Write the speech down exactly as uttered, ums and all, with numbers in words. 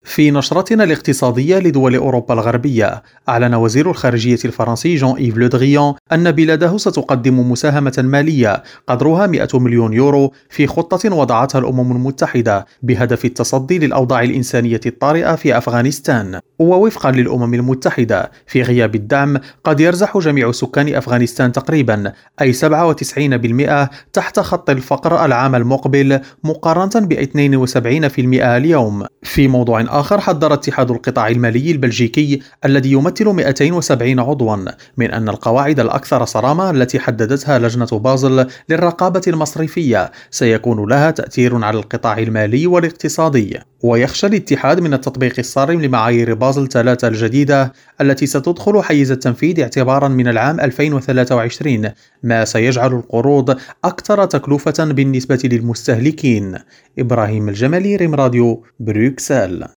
في نشرتنا الاقتصادية لدول أوروبا الغربية، أعلن وزير الخارجية الفرنسي جون إيف لو دريان أن بلاده ستقدم مساهمة مالية قدرها مئة مليون يورو في خطة وضعتها الأمم المتحدة بهدف التصدي للأوضاع الإنسانية الطارئة في أفغانستان. ووفقا للأمم المتحدة، في غياب الدعم قد يرزح جميع سكان أفغانستان تقريبا، أي سبعة وتسعين بالمئة، تحت خط الفقر العام المقبل مقارنة ب اثنين وسبعين بالمئة اليوم. في موضوع آخر، حذر اتحاد القطاع المالي البلجيكي الذي يمثل مئتين وسبعين عضوا من أن القواعد الأكثر صرامة التي حددتها لجنة بازل للرقابة المصرفية سيكون لها تأثير على القطاع المالي والاقتصادي. ويخشى الاتحاد من التطبيق الصارم لمعايير بازل ثلاثة الجديدة التي ستدخل حيز التنفيذ اعتبارا من العام ألفين وثلاثة وعشرين، ما سيجعل القروض أكثر تكلفة بالنسبة للمستهلكين. إبراهيم الجمالي، ريم راديو، بروكسل.